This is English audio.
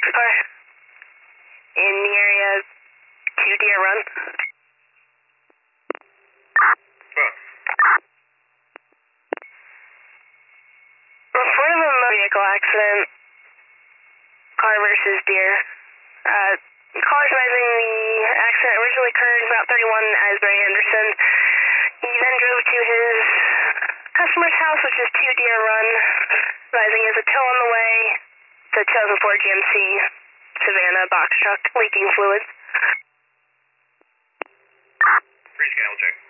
car in the area 2 Deer Run. Report of a motor vehicle accident, car versus Deer. Caller's advising the accident originally occurred about 31 Asbury Anderson. He then drove to his customer's house, which is 2 Deer Run, advising he has a tow on the way. It's a 2004 GMC Savannah box truck, leaking fluids. Rescale check.